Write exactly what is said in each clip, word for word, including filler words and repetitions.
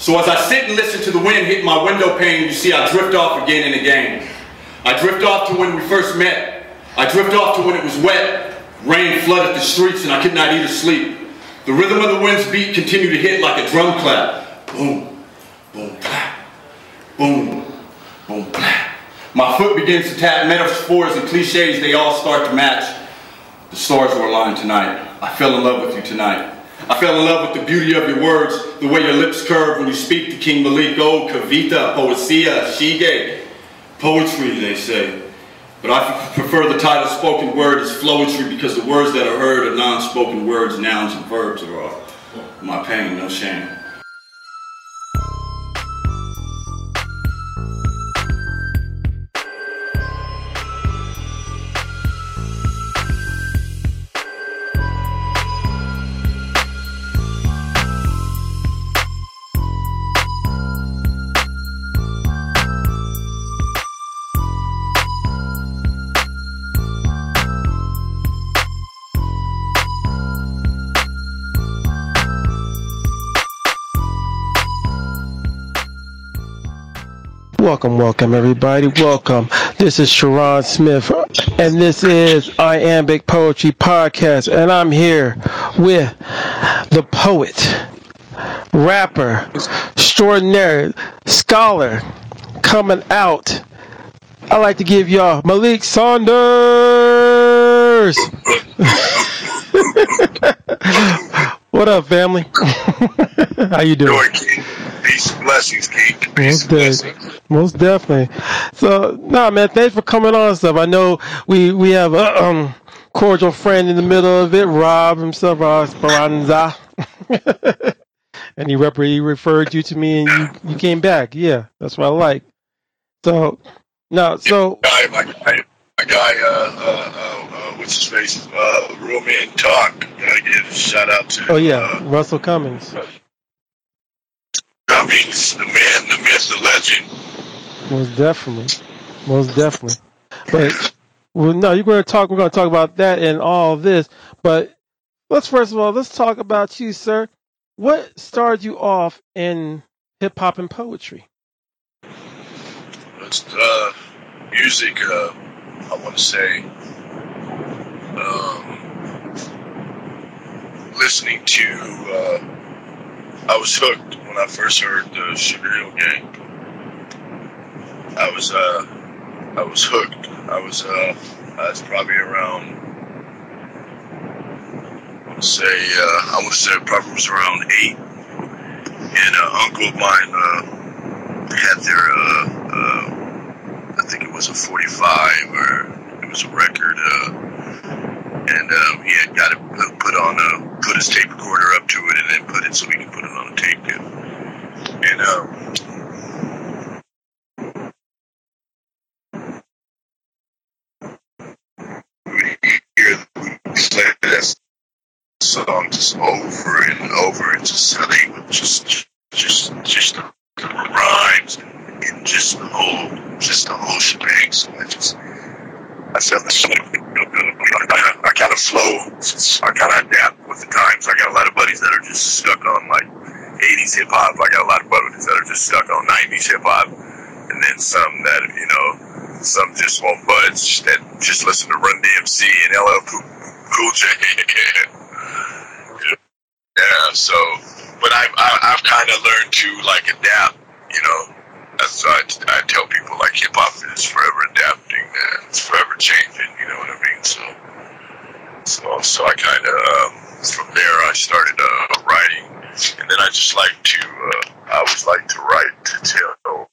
So as I sit and listen to the wind hit my window pane, you see I drift off again and again. I drift off to when we first met. I drift off to when it was wet. Rain flooded the streets and I could not eat or sleep. The rhythm of the wind's beat continued to hit like a drum clap. Boom, boom, clap. Boom, boom, clap. My foot begins to tap metaphors and cliches, they all start to match. The stars were aligned tonight. I fell in love with you tonight. I fell in love with the beauty of your words, the way your lips curve when you speak to King Malik. Oh, Kavita, Poesia, Shige. Poetry, they say. But I prefer the title spoken word as flowetry because the words that are heard are non-spoken words, nouns, and verbs are all. My pain, no shame. Welcome, welcome, everybody. Welcome. This is Sharon Smith, and this is Iambic Poetry Podcast, and I'm here with the poet, rapper, extraordinary, scholar, coming out. I like to give y'all Malik Saunders. What up, family? How you doing? Doing, Peace and blessings, King. Peace Most and blessings. De- most definitely. So, nah, man, thanks for coming on and stuff. I know we we have a um, cordial friend in the middle of it, Rob himself, Rob Esperanza. And he, rep- he referred you to me and you, you came back. Yeah, that's what I like. So, no, so. My guy, my guy, my guy uh, uh, uh, what's his face? Uh, Real Man Talk. Gotta give a shout out to. Oh, yeah, uh, Russell Cummings. I mean, the man, the myth, the legend. Most definitely, most definitely. But well, no, you're going to talk. We're going to talk about that and all of this. But let's first of all, let's talk about you, sir. What started you off in hip hop and poetry? It's uh, music. Uh, I want to say, um, listening to. Uh, I was hooked when I first heard the Sugar Hill Gang. I was uh, I was hooked. I was uh, I was probably around. I want to say uh, I want to say it probably was around eight, and an uncle of mine uh, had their uh, uh, I think it was a forty-five or it was a record. Uh, And um, he had got it put on, a, put his tape recorder up to it, and then put it so we could put it on a tape deck. And um, we hear we play that song just over and over, and just how they would just, just, just the, the rhymes and just the whole, just the whole shebang. So I just. I felt like I kind of flow. I kind of adapt with the times. I got a lot of buddies that are just stuck on like eighties hip hop. I got a lot of buddies that are just stuck on nineties hip hop, and then some that you know, some just won't budge. That just listen to Run D M C and L L Cool J. Yeah. So, but I've I've kind of learned to like adapt. You know. That's why I, I tell people like hip hop is forever adapting and it's forever changing. You know what I mean? So, so, so I kind of um, from there I started uh, writing, and then I just like to uh, I always like to write to tell.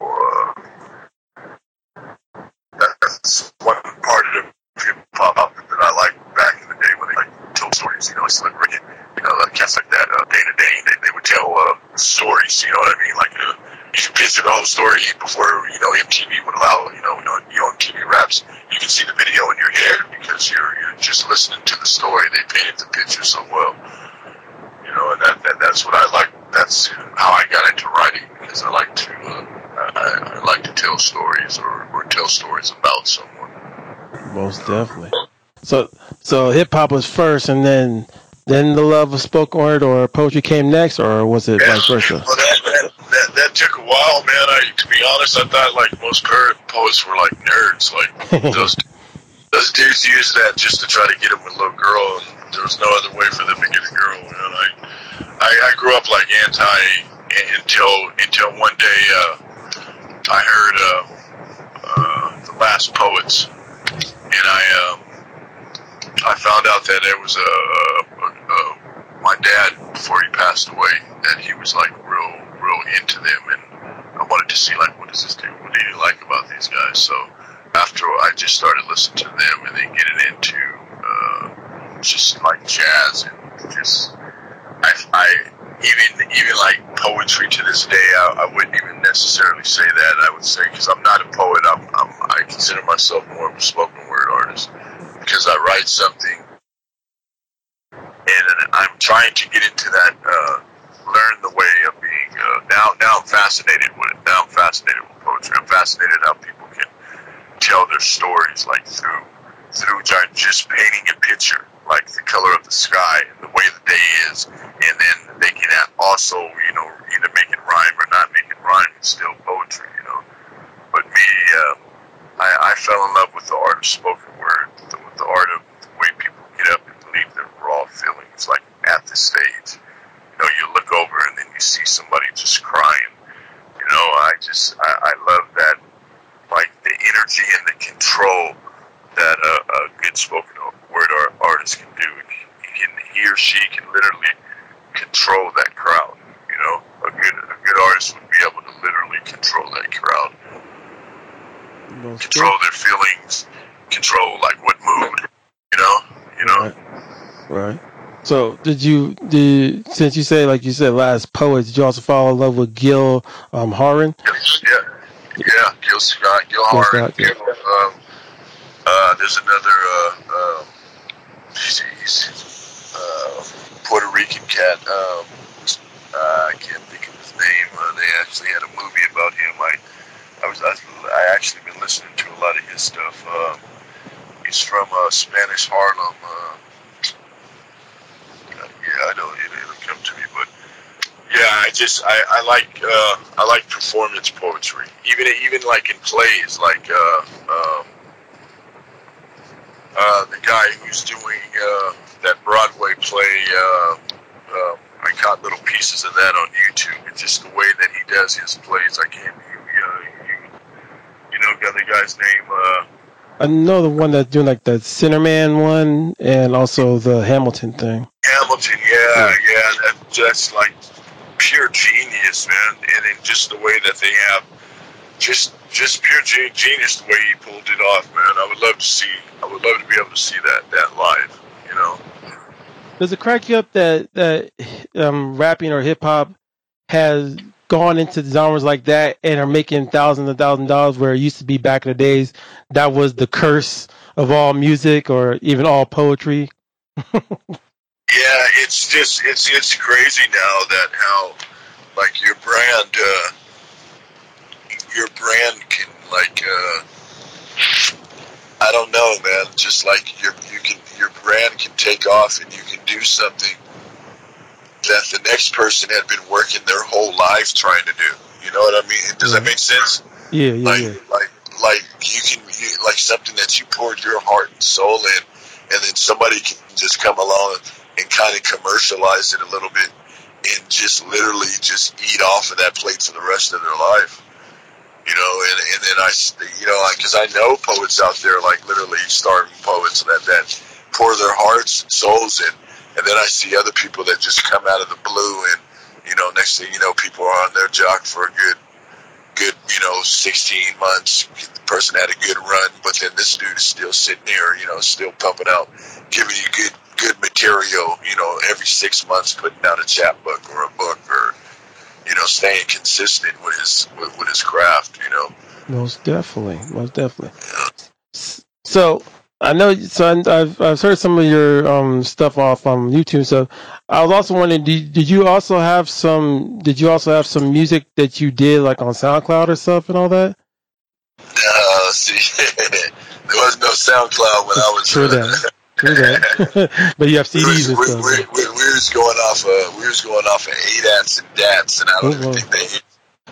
Uh, that's one part of hip hop that I like back in the day when they like told stories. You know, it's like Rick, you know, like cats like that. Uh, day to day, they, they would tell uh, stories. You know what I mean? Like. Uh, You can picture the whole story before, you know, M T V would allow, you know, you know, M T V raps. You can see the video in your head because you're you're just listening to the story. They painted the picture so well, you know, and that, that that's what I like. That's how I got into writing because I like to uh, I, I like to tell stories or, or tell stories about someone. Most definitely. So so hip hop was first, and then then the love of spoken word or poetry came next, or was it yeah. vice versa? Well, that, that, that, that that took a while, man. I, to be honest, I thought like most current poets were like nerds. Like those those dudes used that just to try to get them a little girl, and there was no other way for them to get a girl. Man, I I, I grew up like anti until until one day uh, I heard uh, uh, the Last Poets, and I um, I found out that there was a, a, a my dad before he passed away, that he was like real real into them, and I wanted to see like what does this do? What do you like about these guys? So after I just started listening to them and then getting into uh, just like jazz and just I, I even even like poetry to this day, I, I wouldn't even necessarily say that. I would say, because I'm not a poet, I'm, I'm I consider myself more of a spoken word artist, because I write something and I'm trying to get into that, uh, learn the way of being. Uh, now now I'm fascinated with it. Now I'm fascinated with poetry. I'm fascinated how people can tell their stories, like through through just painting a picture, like the color of the sky and the way the day is, and then they can also, you know, either make it rhyme or not make it rhyme. It's still poetry, you know. But me, uh, I, I fell in love with the art of spoken word, the, with the art of the way people get up and leave their raw feelings, like at the stage. You know, you look over and then you see somebody just crying. You know, I just, I, I love that, like the energy and the control that a, a good spoken word art, artist can do. He, can, he or she can literally control that crowd. You know, a good a good artist would be able to literally control that crowd, Most control good. their feelings, control like what mood. You know, you know. Right. Right. So, did you did since you say like you said Last Poets, did you also fall in love with Gil um, Horan? Yeah, yeah. Gil Scott, Gil Gil Horan. Scott, yeah. Gil, um, uh, there's another. Uh, um, he's, he's uh, Puerto Rican cat. Um, uh, I can't think of his name. Uh, they actually had a movie about him. I, I was, I, I actually been listening to a lot of his stuff. Um, he's from uh, Spanish Harlem. Uh, yeah, I know it, it'll come to me, but yeah, I just I, I like uh, I like performance poetry. Even even like in plays, like uh, um, uh, the guy who's doing uh, that Broadway play. Uh, uh, I caught little pieces of that on YouTube, and just the way that he does his plays. I can't, you, uh, you, you know, the other guy's name. Uh, I know the one that's doing like the Centerman one and also the Hamilton thing. Hamilton, yeah, yeah, that, that's like pure genius, man. And then just the way that they have, just just pure ge- genius, the way he pulled it off, man. I would love to see, I would love to be able to see that that live, you know. Does it crack you up that that um, rapping or hip hop has gone into genres like that and are making thousands and thousands of dollars, where it used to be back in the days that was the curse of all music or even all poetry? Yeah, it's just it's it's crazy now that how like your brand uh, your brand can like uh, I don't know, man. Just like your you can your brand can take off and you can do something that the next person had been working their whole life trying to do. You know what I mean? Does that make sense? Yeah, yeah, like, yeah. Like, like you can, you, like something that you poured your heart and soul in, and then somebody can just come along and, and kind of commercialize it a little bit and just literally just eat off of that plate for the rest of their life. You know, and, and then I, you know, because I know poets out there, like literally starving poets that, that pour their hearts and souls in. And then I see other people that just come out of the blue, and, you know, next thing you know, people are on their jock for a good, good, you know, sixteen months. The person had a good run, but then this dude is still sitting there, you know, still pumping out, giving you good, good material, you know, every six months, putting out a chapbook or a book, or, you know, staying consistent with his, with, with his craft, you know. Most definitely, most definitely. So I know, so I've I've heard some of your um stuff off on YouTube. So I was also wondering, did, did you also have some? Did you also have some music that you did like on SoundCloud or stuff and all that? Uh, see, there was no SoundCloud when I was. True that. True that. But you have C Ds we, and we, stuff. We, we, we was going off of we was going off of A D A Ts and D A Ts, and I don't oh, even think they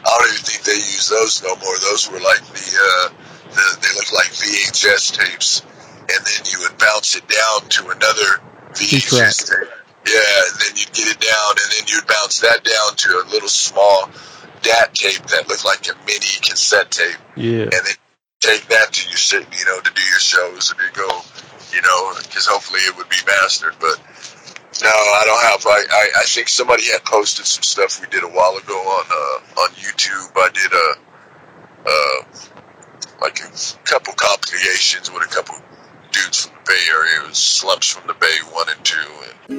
use those no more. Those were like the, uh, the they looked like V H S tapes, and then you would bounce it down to another V H S tape. Yeah, and then you'd get it down, and then you'd bounce that down to a little small D A T tape that looked like a mini cassette tape. Yeah. And then take that to your sit, you know, to do your shows, and you go, you know, because hopefully it would be mastered. But no, I don't have. I, I, I think somebody had posted some stuff we did a while ago on uh, on YouTube. I did a uh, like a couple compilations with a couple dudes from the Bay Area. It was Slumps from the Bay one and two.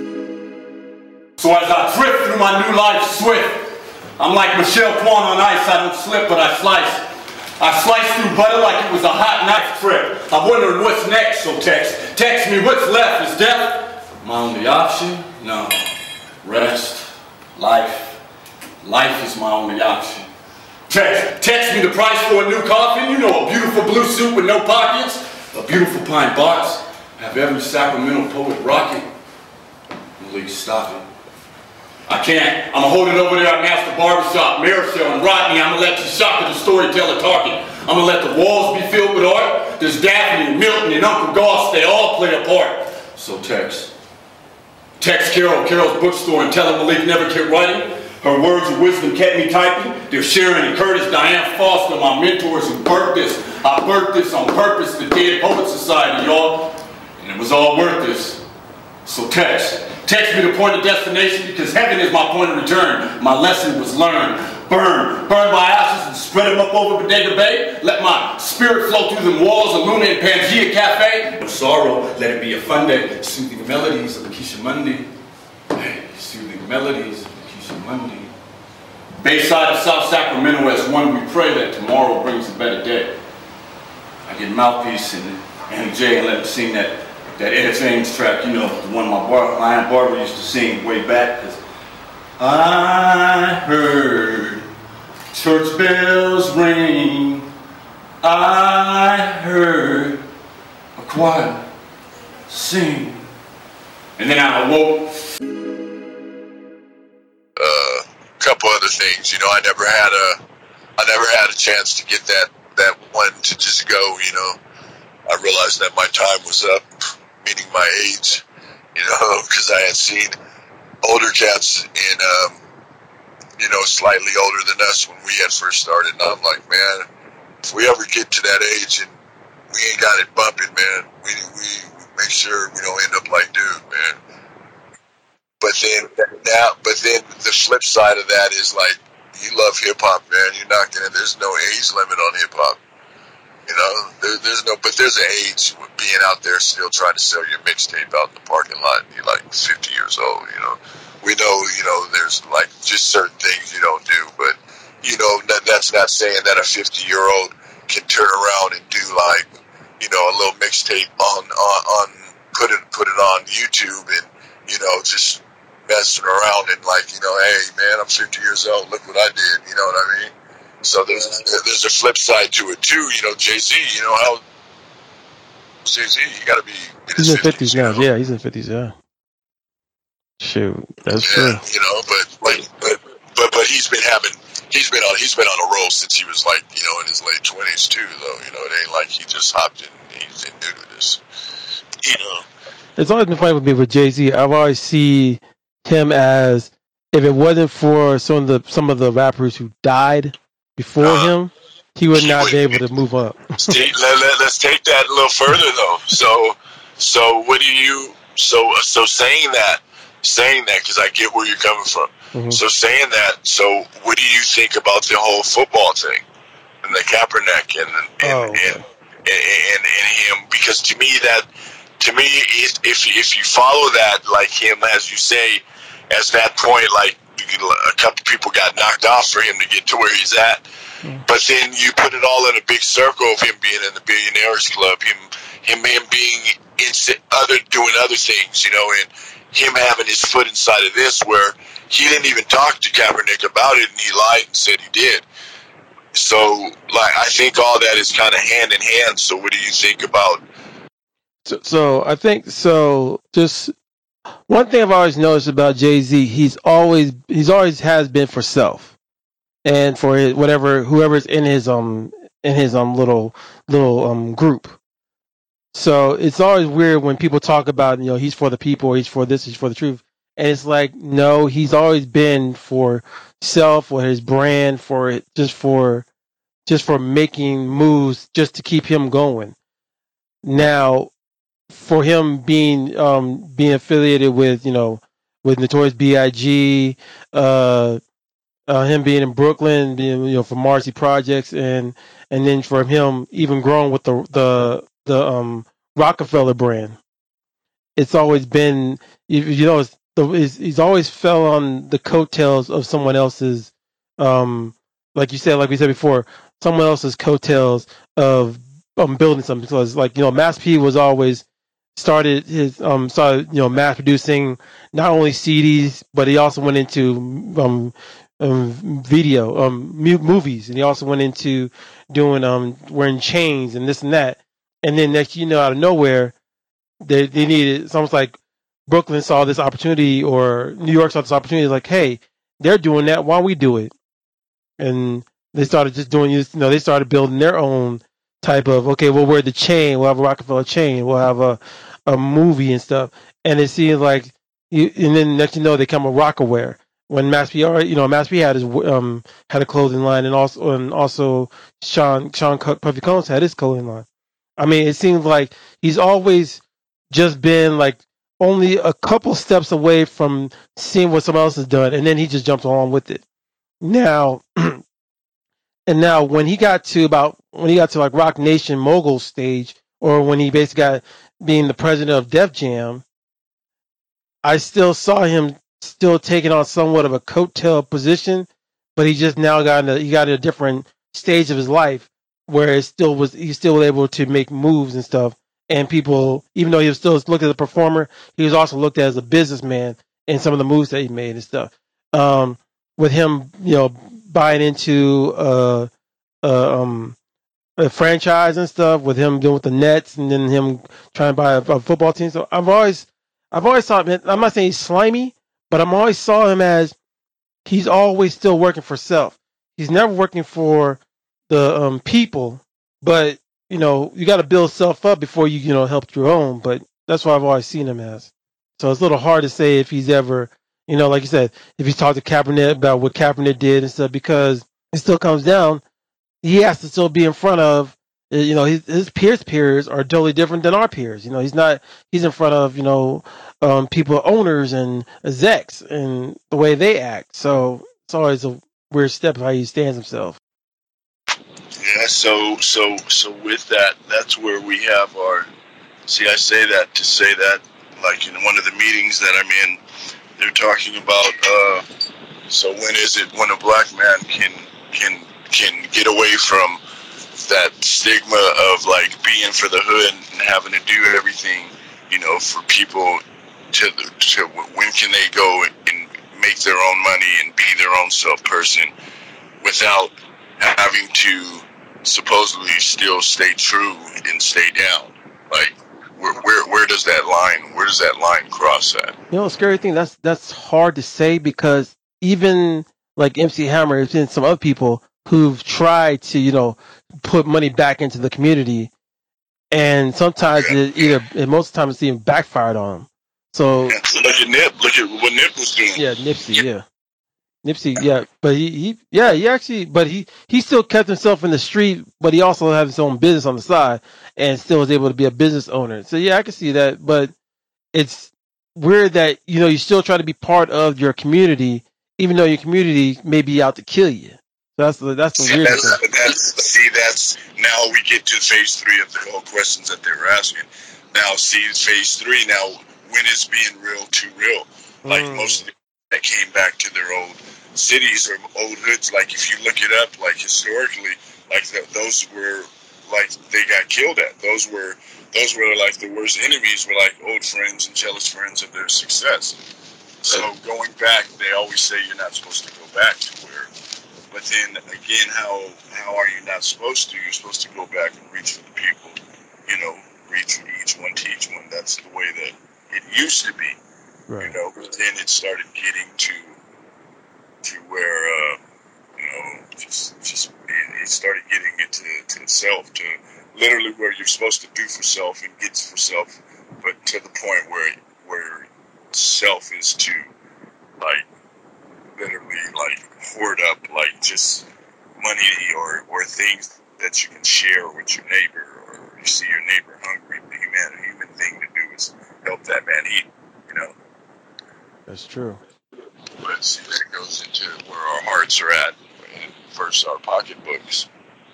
And So as I drift through my new life swift, I'm like Michelle Kwan on ice. I don't slip, but I slice. I slice through butter like it was a hot knife trip. I'm wondering what's next, so text. Text me what's left. Is death my only option? No. Rest. Life. Life is my only option. Text. Text me the price for a new coffin. You know, a beautiful blue suit with no pockets. A beautiful pine box. Have every Sacramento poet rocking. Malik, stop it. I can't. I'm going to hold it over there at Master Barbershop, Maricel and Rodney. I'm going to let you shock at the storyteller talking. I'm going to let the walls be filled with art. There's Daphne and Milton and Uncle Goss. They all play a part. So text. Text Carol, Carol's bookstore, and tell her Malik never kept writing. Her words of wisdom kept me typing. They're Sharon and Curtis, Diane Foster, my mentors who birthed this. I birthed this on purpose, the Dead Poets Society, y'all. And it was all worth this. So text. Text me the point of destination because heaven is my point of return. My lesson was learned. Burn. Burn my ashes and spread them up over Bodega Bay. Let my spirit flow through the walls of Luna and Pangea Cafe. No sorrow, let it be a fun day. Soothing melodies of Lakeisha Monday. Hey, soothing melodies of Lakeisha Monday. Bayside of South Sacramento, as one we pray that tomorrow brings a better day. I get Mouthpiece and Annie J and let them sing that That Etta James track, you know, the one my, bar, my Aunt Barbara used to sing way back. Cause I heard church bells ring. I heard a choir sing. And then I awoke. A uh, couple other things, you know, I never had a, I never had a chance to get that, that one to just go, you know. I realized that my time was up. Meaning my age, you know, because I had seen older cats and, um, you know, slightly older than us when we had first started. And I'm like, man, if we ever get to that age and we ain't got it bumping, man, we we make sure we don't end up like dude, man. But then now, but then the flip side of that is like, you love hip hop, man. You're not gonna. There's no age limit on hip hop. You know, there, there's no, but there's an age with being out there still trying to sell your mixtape out in the parking lot. And you're like fifty years old, you know. We know, you know, there's like just certain things you don't do, but you know, that, that's not saying that a fifty year old can turn around and do like, you know, a little mixtape on, on, on, put it, put it on YouTube and, you know, just messing around and like, you know, hey man, I'm fifty years old. Look what I did. You know what I mean? So there's there's a flip side to it too, you know. Jay-Z, you know how Jay-Z, you got to be. In he's his in fifties now. You know? Yeah, he's in fifties. Yeah. Shoot, that's yeah, true. You know, but like, but but but he's been having, he's been on, he's been on a roll since he was like, you know, in his late twenties too. Though, you know, it ain't like he just hopped in. He's in new to this. You know, it's always been funny with me with Jay-Z. I've always see him as if it wasn't for some of the some of the rappers who died before uh, him, he would not would, be able to move up. let, let, let's take that a little further, though. So, so what do you? So, so saying that, saying that, because I get where you're coming from. Mm-hmm. So saying that, so what do you think about the whole football thing and the Kaepernick and and, oh, and, okay. and, and and him? Because to me, that to me, if if you follow that, like him, as you say, as that point, like. A couple people got knocked off for him to get to where he's at, mm. but then you put it all in a big circle of him being in the Billionaires Club, him, him, him being in other doing other things, you know, and him having his foot inside of this, where he didn't even talk to Kaepernick about it, and he lied and said he did. So, like, I think all that is kind of hand in hand. So, what do you think about? So, so I think so. Just. One thing I've always noticed about Jay-Z, he's always he's always has been for self. and for his, whatever whoever's in his um in his um little little um group. So it's always weird when people talk about, you know, he's for the people, he's for this, he's for the truth. And it's like, no, he's always been for self or his brand, for it, just for just for making moves just to keep him going. Now, for him being um being affiliated with, you know, with Notorious B I G, uh uh, him being in Brooklyn, being, you know, for Marcy Projects, and and then for him even growing with the the the um Rockefeller brand. It's always been, you, you know, it's, the, it's, he's always fell on the coattails of someone else's, um, like you said, like we said before, someone else's coattails of um, building something. Because, like, you know, Mass P was always started his um started, you know, mass producing not only C Ds, but he also went into um, um video um mu- movies, and he also went into doing um wearing chains and this and that. And then next, you know, out of nowhere, they they needed. It's almost like Brooklyn saw this opportunity, or New York saw this opportunity. Like, hey, they're doing that. Why don't we do it? And they started just doing, you know, they started building their own type of, okay, we'll wear the chain. We'll have a Rockefeller chain. We'll have a a movie and stuff. And it seems like, you, and then next you know, they come with Rockaware. When Mass P, you know, Mass P had his um had a clothing line, and also and also Sean Sean Puffy Combs had his clothing line. I mean, it seems like he's always just been like only a couple steps away from seeing what someone else has done, and then he just jumps along with it. Now, and now when he got to about when he got to like Rock Nation mogul stage, or when he basically got being the president of Def Jam, I still saw him still taking on somewhat of a coattail position, but he just now got in a, he got in a different stage of his life where it still was he still was able to make moves and stuff. And people, even though he was still looked as a performer, he was also looked at as a businessman in some of the moves that he made and stuff. Um, with him, you know, buying into uh, uh, um, a franchise and stuff, with him doing with the Nets, and then him trying to buy a, a football team. So I've always, I've always thought, man, I'm not saying he's slimy, but I'm always saw him as he's always still working for self. He's never working for the um, people, but you know, you got to build self up before you, you know, help your own. But that's what I've always seen him as. So it's a little hard to say if he's ever, you know, like you said, if he's talked to Kaepernick about what Kaepernick did and stuff, because it still comes down, he has to still be in front of, you know, his, his peers peers are totally different than our peers. You know, he's not, he's in front of, you know, um, people, owners and execs and the way they act. So it's always a weird step of how he stands himself. Yeah, so so so with that, that's where we have our. See, I say that to say that, like in one of the meetings that I'm in, they're talking about. Uh, so when is it when a black man can can can get away from that stigma of like being for the hood and having to do everything, you know, for people to to when can they go and make their own money and be their own self person without having to supposedly still stay true and stay down. Like, where, where where does that line? Where does that line cross at? You know, the scary thing, that's that's hard to say, because even like M C Hammer, there's been some other people who've tried to, you know, put money back into the community, and sometimes Yeah. it either, and most of the time it's even backfired on them. So Yeah. Look at Nip. Look at what Nip was doing. yeah, Nipsey, yeah. Nipsey, yeah, but he, he, yeah, he actually, but he, he still kept himself in the street, but he also had his own business on the side, and still was able to be a business owner. So yeah, I can see that, but it's weird that, you know, you still try to be part of your community, even though your community may be out to kill you. So that's the that's the See, weird that's, thing. that's, see, that's, now we get to phase three of the whole questions that they were asking. Now, see, phase three, now, when is being real too real? Like, Mm. most of the that came back to their old cities or old hoods, like, if you look it up, like, historically, like, th- those were, like, they got killed at. Those were, those were, like, the worst enemies were, like, old friends and jealous friends of their success. So, going back, they always say you're not supposed to go back to where. But then again, how how are you not supposed to? You're supposed to go back and reach for the people. You know, reach for each one, teach one. That's the way that it used to be. Right. You know, but then it started getting to to where uh, know, just just it, it started getting into to self, to literally where you're supposed to do for self and get for self, but to the point where where self is to like literally like hoard up like just money or or things that you can share with your neighbor, or you see your neighbor hungry. The human human thing to do is help that man eat. You know. That's true. But see, that goes into where our hearts are at, and first our pocketbooks.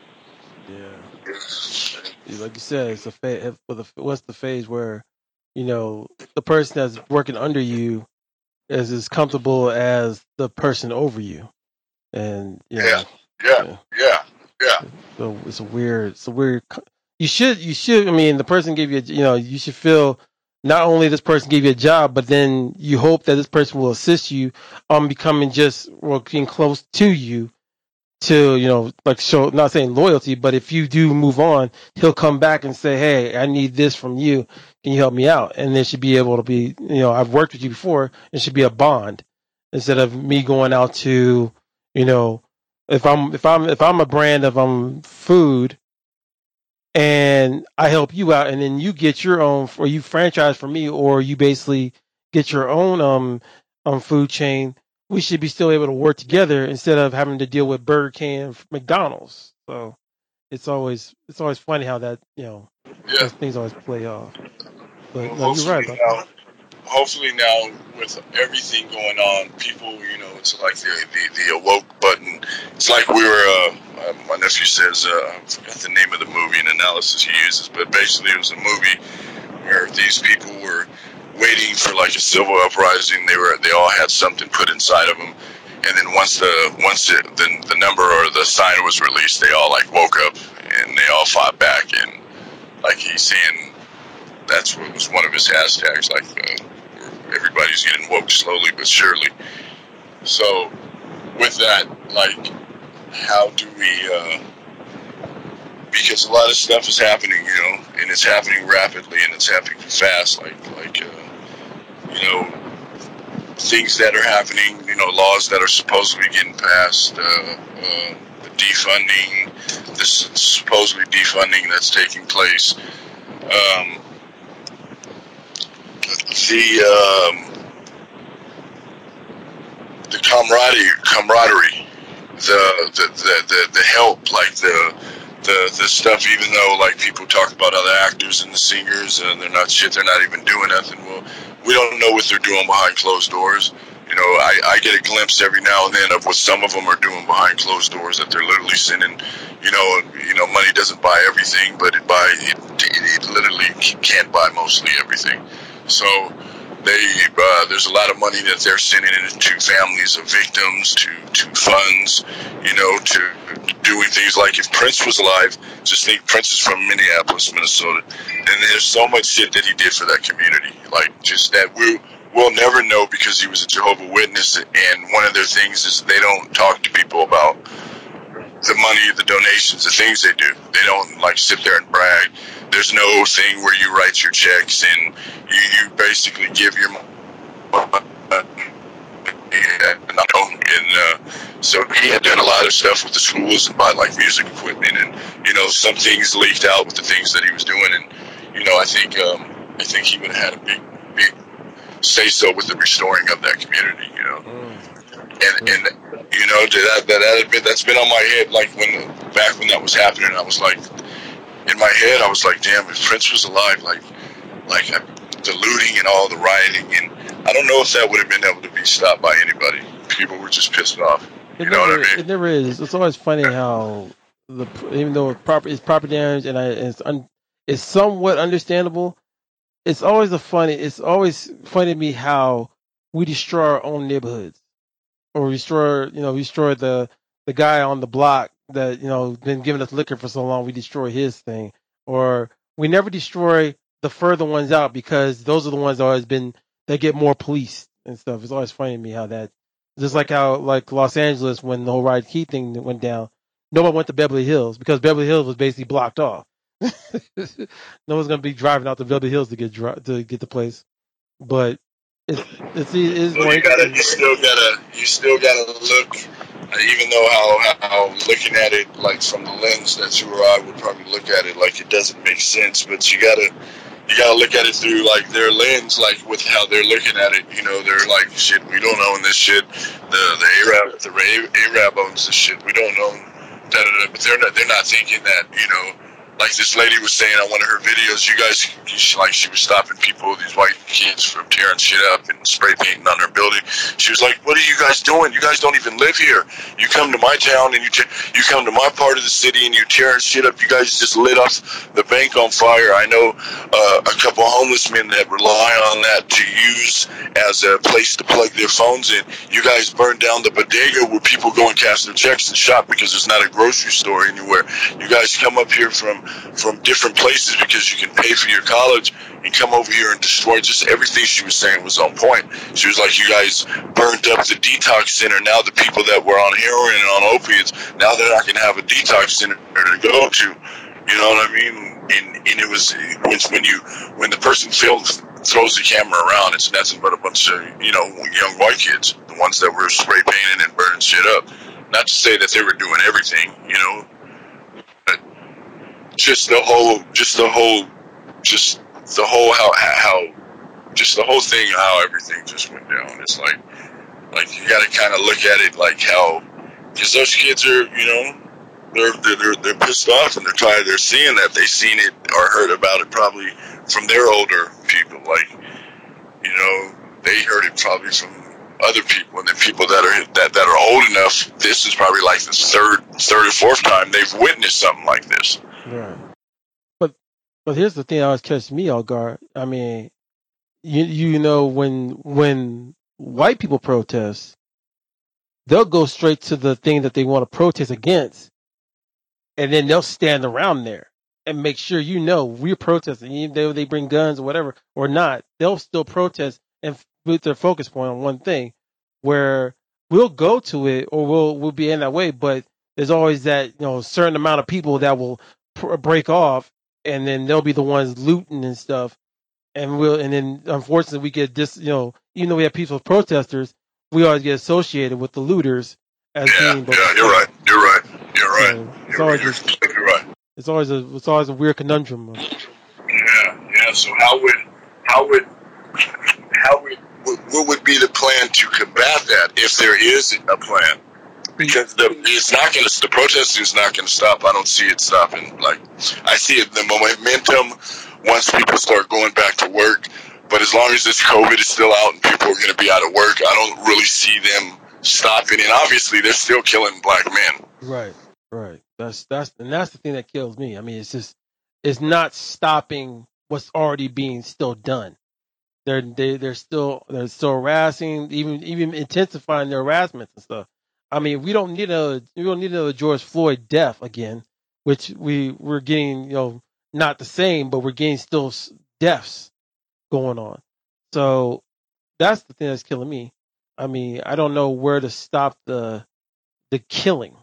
Yeah. Like you said, it's a phase. What's the phase where, you know, the person that's working under you is as comfortable as the person over you, and you Yeah, know, yeah, yeah. yeah, yeah. So it's a weird. It's a weird. You should. You should. I mean, the person gave you. A, you know, you should feel. Not only this person gave you a job, but then you hope that this person will assist you on becoming just working close to you to, you know, like show, not saying loyalty, but if you do move on, he'll come back and say, hey, I need this from you. Can you help me out? And there should be able to be, you know, I've worked with you before. It should be a bond instead of me going out to, you know, if I'm, if I'm, if I'm a brand of um food and I help you out and then you get your own, or you franchise for me, or you basically get your own um um food chain, we should be still able to work together instead of having to deal with Burger King and McDonald's. So it's always it's always funny how that, you know, Yeah. those things always play off. But Well, no, you're right hopefully about that. now, hopefully now with everything going on, people, you know, it's like the the, the awoke button. It's like we were. Uh, uh, my nephew says, uh, I forgot the name of the movie and analysis he uses, but basically it was a movie where these people were waiting for like a civil uprising. They were they all had something put inside of them, and then once the once it, the the number or the sign was released, they all like woke up and they all fought back. And like he's saying, that's what was one of his hashtags. Like uh, everybody's getting woke slowly but surely. So with that, like, how do we? Uh, because a lot of stuff is happening, you know, and it's happening rapidly and it's happening fast. Like like uh, you know, things that are happening, you know, laws that are supposedly getting passed, uh, uh, the defunding, this supposedly defunding that's taking place, um, the um, the camaraderie, camaraderie, the the, the the the help, like the the the stuff. Even though like people talk about other actors and the singers, and they're not shit, they're not even doing nothing. Well, we don't know what they're doing behind closed doors. You know, I, I get a glimpse every now and then of what some of them are doing behind closed doors. That they're literally sending, you know, you know, money doesn't buy everything, but it buy it, it literally can't buy mostly everything. So they uh, there's a lot of money that they're sending into families of victims, to to funds, you know, to doing things like if Prince was alive. Just think Prince is from Minneapolis, Minnesota, and there's so much shit that he did for that community. Like just that we. We'll never know because he was a Jehovah's Witness, and one of their things is they don't talk to people about the money, the donations, the things they do. They don't like sit there and brag. There's no thing where you write your checks and you, you basically give your money. And, uh, so he had done a lot of stuff with the schools and bought like music equipment, and you know some things leaked out with the things that he was doing, and you know I think um, I think he would have had a big big say so with the restoring of that community, you know, and and you know that that that been, that's been on my head like when back when that was happening. I was like, in my head, I was like, damn, if Prince was alive, like like the looting and all the rioting, and I don't know if that would have been able to be stopped by anybody. People were just pissed off. You It know never, what I mean? it never is. It's always funny how the even though it's proper, it's proper damage, and I, it's un, it's somewhat understandable. It's always a funny. It's always funny to me how we destroy our own neighborhoods, or destroy, you know, destroy the the guy on the block that, you know, been giving us liquor for so long. We destroy his thing, or we never destroy the further ones out because those are the ones that always been that get more police and stuff. It's always funny to me how that, just like how like Los Angeles when the whole Riot Key thing went down, nobody went to Beverly Hills because Beverly Hills was basically blocked off. No one's gonna be driving out to Beverly Hills to get dri- to get the place, but it's it's it is Well, more you gotta, interesting. you still gotta, you still gotta look even though how, how looking at it like from the lens that you or I would probably look at it like it doesn't make sense, but you gotta you gotta look at it through like their lens, like with how they're looking at it. You know, they're like, shit, we don't own this shit. The the Arab the Arab owns this shit. We don't own da da da. But they're not they're not thinking that, you know. Like this lady was saying on one of her videos, you guys, she, like she was stopping people, these white kids, from tearing shit up and spray painting on her building. She was like, "What are you guys doing? You guys don't even live here. You come to my town and you te- you come to my part of the city and you tearing shit up. You guys just lit off the bank on fire. I know uh, a couple of homeless men that rely on that to use as a place to plug their phones in. You guys burned down the bodega where people go and cash their checks and shop because there's not a grocery store anywhere. You guys come up here from from different places because you can pay for your college and come over here and destroy." Just everything she was saying was on point. She was like, "You guys burned up the detox center. Now the people that were on heroin and on opiates, now they're not going to have a detox center to go to." You know what I mean? And, and it was when, when you when the person films, throws the camera around, it's nothing but a bunch of, you know, young white kids, the ones that were spray painting and burning shit up. Not to say that they were doing everything, you know. Just the whole, just the whole, just the whole how how, just the whole thing, how everything just went down. It's like, like you got to kind of look at it like how, because those kids are, you know, they're they're they're pissed off and they're tired. They're seeing that. They've seen it or heard about it probably from their older people. Like, you know, they heard it probably from other people, and the people that are that that are old enough. This is probably like the third, third or fourth time they've witnessed something like this. Right. But but here's the thing that always catches me off guard. I mean, you you know when when white people protest, they'll go straight to the thing that they want to protest against, and then they'll stand around there and make sure you know we're protesting. Even though they bring guns or whatever or not, they'll still protest and put their focus point on one thing. Where we'll go to it or we'll we'll be in that way, but there's always that, you know, certain amount of people that will pr- break off, and then they'll be the ones looting and stuff, and we'll and then unfortunately we get this, you know, even though we have peaceful protesters, we always get associated with the looters as Yeah, being. yeah, you're right, you're right, you're right. So it's You're, always you're, just, you're right. it's always a it's always a weird conundrum. Yeah, yeah. So how would how would how would what what would be the plan to combat that if there is a plan? Because the it's not going to the protesting is not going to stop. I don't see it stopping. Like I see it the momentum once people start going back to work. But as long as this COVID is still out and people are going to be out of work, I don't really see them stopping. And obviously, they're still killing black men. Right, right. That's that's and that's the thing that kills me. I mean, it's just it's not stopping what's already being still done. They're they they're still they're still harassing, even even intensifying their harassments and stuff. I mean, we don't need a we don't need another George Floyd death again, which we we're getting, you know, not the same, but we're getting still s- deaths going on. So that's the thing that's killing me. I mean, I don't know where to stop the the killing,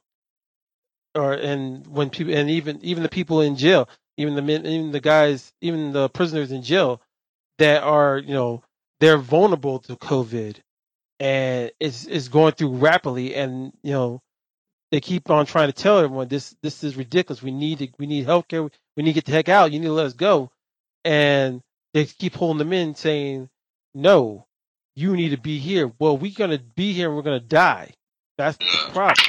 or and when people and even even the people in jail, even the men, even the guys, even the prisoners in jail that are, you know, they're vulnerable to COVID, and it's it's going through rapidly, and you know they keep on trying to tell everyone this this is ridiculous. We need to, we need healthcare. We need to get the heck out. You need to let us go, and they keep holding them in, saying, "No, you need to be here." Well, we're gonna be here. And we're gonna die. That's the problem.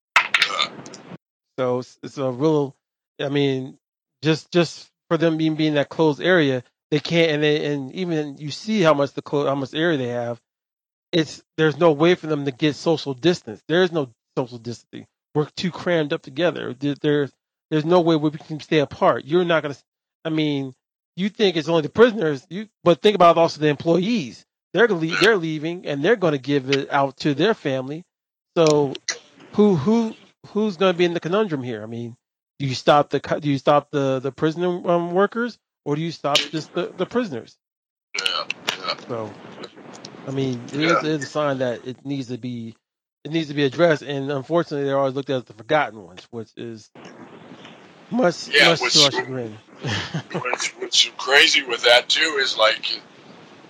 So it's, it's a real. I mean, just just for them being being that closed area, they can't. And they, and even you see how much the clo- how much area they have. It's there's no way for them to get social distance. There is no social distancing. We're too crammed up together. There, there's there's no way we can stay apart. You're not gonna. I mean, you think it's only the prisoners, you but think about also the employees. They're gonna leave, they're leaving, and they're going to give it out to their family. So who who who's going to be in the conundrum here? I mean, do you stop the co- do you stop the the prisoner um, workers, or do you stop just the, the prisoners? Yeah, yeah, So I mean, it is, yeah. it is a sign that it needs to be it needs to be addressed, and unfortunately, they're always looked at as the forgotten ones, which is much Yeah, much to what's our chagrin. what's, what's crazy with that too is like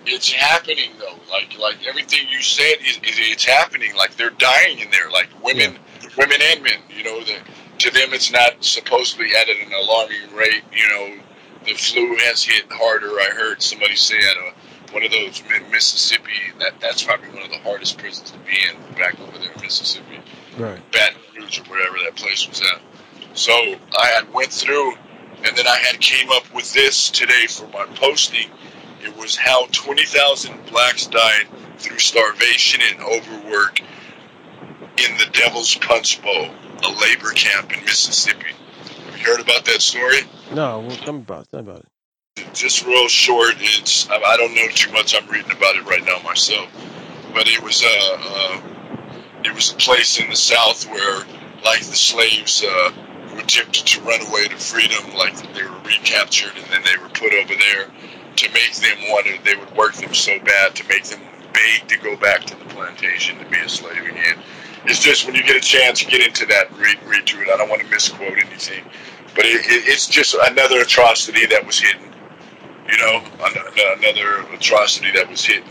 it's happening though. Like like everything you said is, is it's happening. Like they're dying in there. Like women, yeah. women and men. You know, the, to them it's not supposedly at an alarming rate. You know, the flu has hit harder. I heard somebody say at a, one of those Mississippi. That that's probably one of the hardest prisons to be in back over there in Mississippi. Right. Baton Rouge or wherever that place was at. So I had went through, and then I had came up with this today for my posting. It was how twenty thousand blacks died through starvation and overwork in the Devil's Punch Bowl, a labor camp in Mississippi. Have you heard about that story? No, well, tell me about it. Tell me about it. Just real short. It's I don't know too much. I'm reading about it right now myself. But it was a uh, uh, it was a place in the South where, like, the slaves uh, were attempted to run away to freedom, like they were recaptured and then they were put over there. To make them want to, they would work them so bad to make them beg to go back to the plantation to be a slave again. It's just when you get a chance, get into that, read, read through it. I don't want to misquote anything, but it, it, it's just another atrocity that was hidden. You know, another atrocity that was hidden.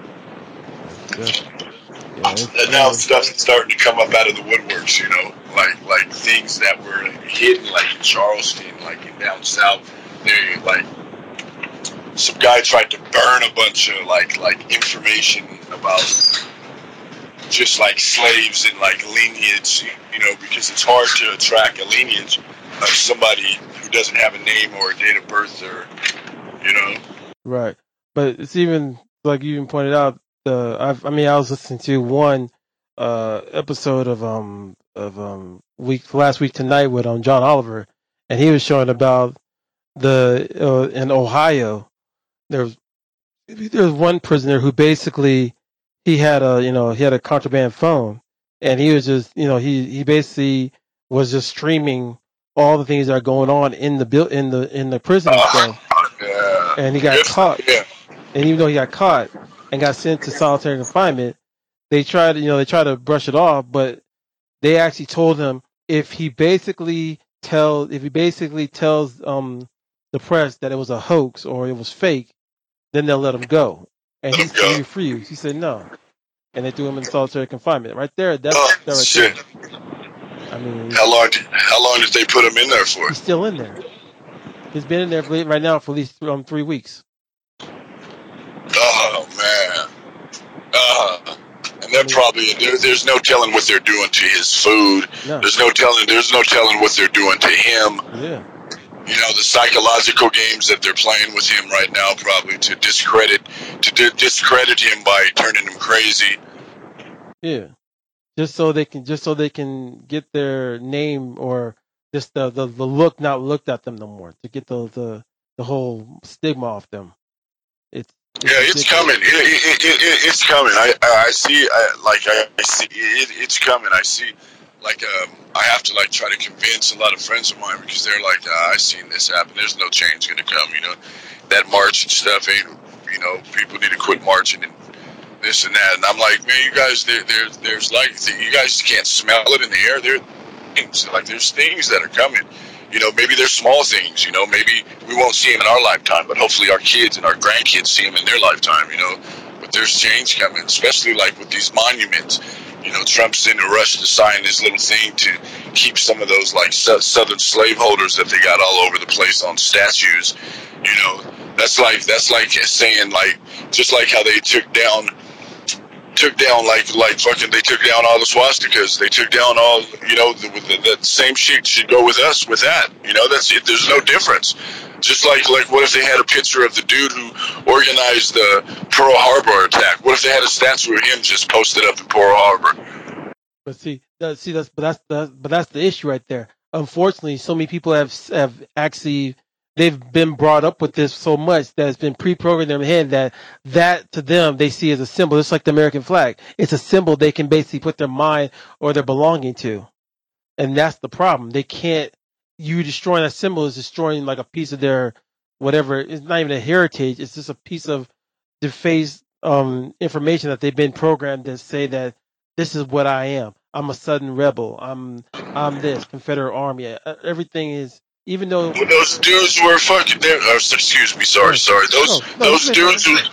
Yeah. Yeah, and now stuff is starting to come up out of the woodworks. You know, like like things that were hidden, like in Charleston, like in down south. They like. Some guy tried to burn a bunch of like like information about just like slaves and like lineage, you know, because it's hard to track a lineage of somebody who doesn't have a name or a date of birth, or you know. Right, but it's even like you even pointed out. The I've, I mean, I was listening to one uh, episode of um of um week last week tonight with um John Oliver, and he was showing about the uh, in Ohio. There was there was one prisoner who basically he had a you know he had a contraband phone, and he was just you know he, he basically was just streaming all the things that are going on in the build in the in the prison and stuff. Yeah. And he got Yes, caught. yeah. And even though he got caught and got sent to solitary confinement, they tried you know they tried to brush it off, but they actually told him if he basically tell if he basically tells um the press that it was a hoax or it was fake, then they'll let him go. And Let he, him go. he refused. He said no. And they threw him in solitary confinement. Right there, that's Oh, that right shit. there. I mean, How long? Did, how long did they put him in there for? he's still in there. He's been in there for, right now for at least um, three weeks. Oh man. Uh, and they're probably there, there's no telling what they're doing to his food. No. There's no telling. There's no telling what they're doing to him. Yeah. You know, the psychological games that they're playing with him right now, probably to discredit to di- discredit him by turning him crazy. Yeah. Just so they can just so they can get their name or just the, the, the look not looked at them no more. To get the the, the whole stigma off them. It's, it's Yeah, it's ridiculous. coming. It, it, it, it, it's coming. I I see. I, like I, I see. It, it's coming. I see. Like um, I have to like try to convince a lot of friends of mine because they're like, ah, I seen this happen. There's no change gonna come. You know, that march and stuff ain't. You know, people need to quit marching and this and that. And I'm like, man, you guys, there, there there's like you guys can't smell it in the air. There, things like there's things that are coming. You know, maybe they're small things. You know, maybe we won't see them in our lifetime, but hopefully our kids and our grandkids see them in their lifetime. You know, but there's change coming, especially like with these monuments. You know, Trump's in a rush to sign this little thing to keep some of those like su- southern slaveholders that they got all over the place on statues. You know, that's like that's like saying like just like how they took down. Took down like like fucking. They took down all the swastikas. They took down all. You know, the, the, the same shit should go with us with that. You know, that's it. There's no difference. Just like like what if they had a picture of the dude who organized the Pearl Harbor attack? What if they had a statue of him just posted up in Pearl Harbor? But see, that, see that's but that's the but that's the issue right there. Unfortunately, so many people have have actually they've been brought up with this so much that it's been pre-programmed in their head that that to them they see as a symbol, just like the American flag. It's a symbol they can basically put their mind or their belonging to, and that's the problem. They can't. You destroying that symbol is destroying like a piece of their whatever. It's not even a heritage. It's just a piece of defaced um, information that they've been programmed to say that this is what I am. I'm a Southern rebel. I'm I'm this Confederate Army. Everything is even though Well, those dudes were fucking. They, oh, excuse me, sorry, sorry. Those no, no, those dudes were.